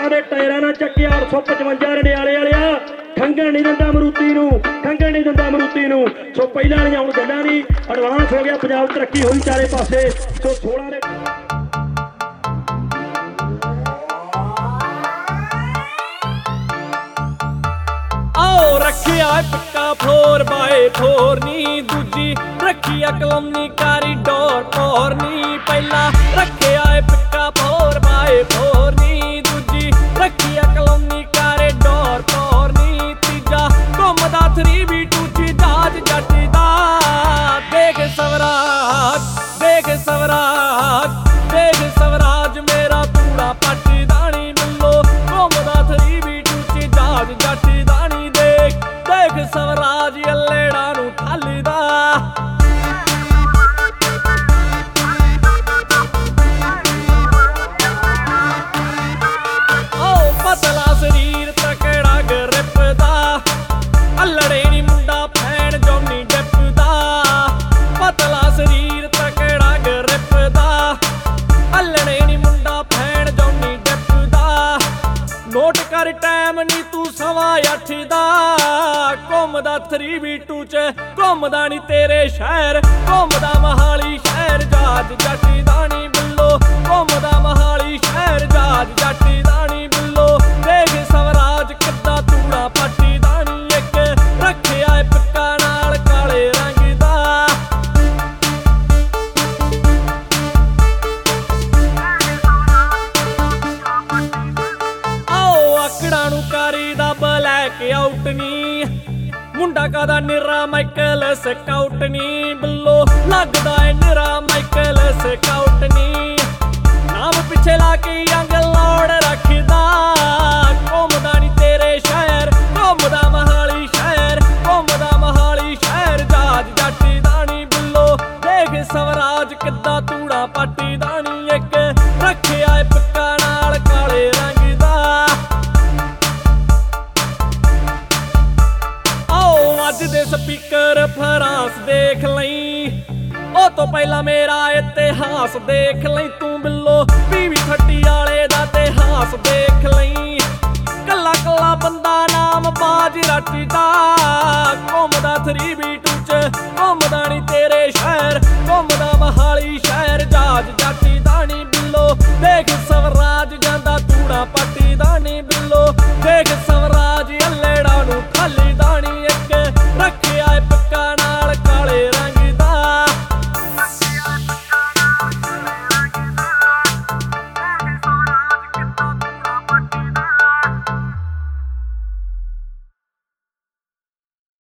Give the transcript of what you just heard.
ਟਰੱਕਾਂ ਦੇ ਟਾਇਰਾਂ ਨਾਲ ਚੱਕਿਆ 855 ਰੰਡਿਆਲੇ ਵਾਲਿਆ ਖੰਗਣ ਨਹੀਂ ਦਿੰਦਾ ਮਰੂਤੀ ਨੂੰ, ਖੰਗਣ ਨਹੀਂ ਦਿੰਦਾ ਮਰੂਤੀ ਨੂੰ। ਸੋ ਪਹਿਲਾਂ ਵਾਲੀਆਂ ਹੁਣ ਗੱਲਾਂ ਨਹੀਂ, ਐਡਵਾਂਸ ਹੋ ਗਿਆ ਪੰਜਾਬ, ਤਰੱਕੀ ਹੋਈ ਚਾਰੇ ਪਾਸੇ। ਸੋ 16 ਦੇ रखिया पिक्का 4x4 नी दूजी रखिया कलमनी कॉरिडोर और नी पहला रखिया पिक्का 4x4 नी दूजी रखिया कलमनी कॉरिडोर और नी तीजा घुमदा 3v2 जहाज जट दा। देख स्वराज, देख स्वराज, देख स्वराज मेरा पूरा पट दानी मिलो घुमदा 3v2 जहाज जट दानी। देख स्वराज अल्लेड़ा नू ठल्लदा। पतला शरीर तकड़ा ग्रिप दा अल्लड़े नी मुंडा फैन जॉनी डिप दा। पतला शरीर तकड़ा ग्रिप दा अल्लड़े नी मुंडा फैन जॉनी डिप दा। नोट कर टाइम नी तू 8:15 दा घुमदा 3v2 च घुमदा नी तेरे शहर घुमदा मोहाली शहर जहाज जट दा नी बिल्लो घुमदा मोहाली शहर जहाज जट दा नी बिल्लो। देख स्वराज किद्दां तूड़ा पट्टी दा नी इक रखिया पिक्का नाल काले रंग दा। आओ आकड़ा नू करी दा ब्लैक आउट नी मुंडा कादा निरा माइकल स्काउट नी बिल्लो लगदा है निरा माइकल स्काउट नी। नाम पिछे लाके यंग लॉर्ड रखदा घुमदा नी तेरे शहर घुमदा मोहाली शहर घुमदा मोहाली शहर जहाज जट दा नी बिल्लो। देख स्वराज किद्दां तूड़ा पट्टी दा नी इक रखिया पिक्का नाल काले रंग दा। अज दे स्पीकर फ्रांस देख लई ओ तो पहला मेरा इतिहास देख लई तू बिल्लो। PV30 वाले दा इतिहास देख लई कला कला बंदा नाम बाज रटदा घुमदा 3v2 च घुमदा नी तेरे शहर घुमदा मोहाली शहर जहाज जट दा नी बिल्लो। देख स्वराज जांदा तूड़ा पट्टी दा नी बिल्लो। देख स्वराज अल्लेड़ा नू ठल्लदा नी इक रखिया पिक्का नाल काले